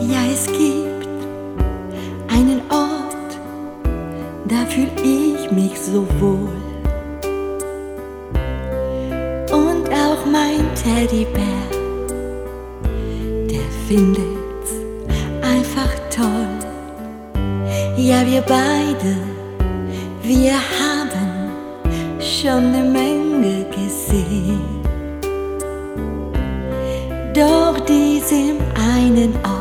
Ja, es gibt einen Ort, da fühl ich mich so wohl. Und auch mein Teddybär, der findet's einfach toll. Ja, wir beide, wir haben schon eine Menge gesehen. Doch diesem einen Ort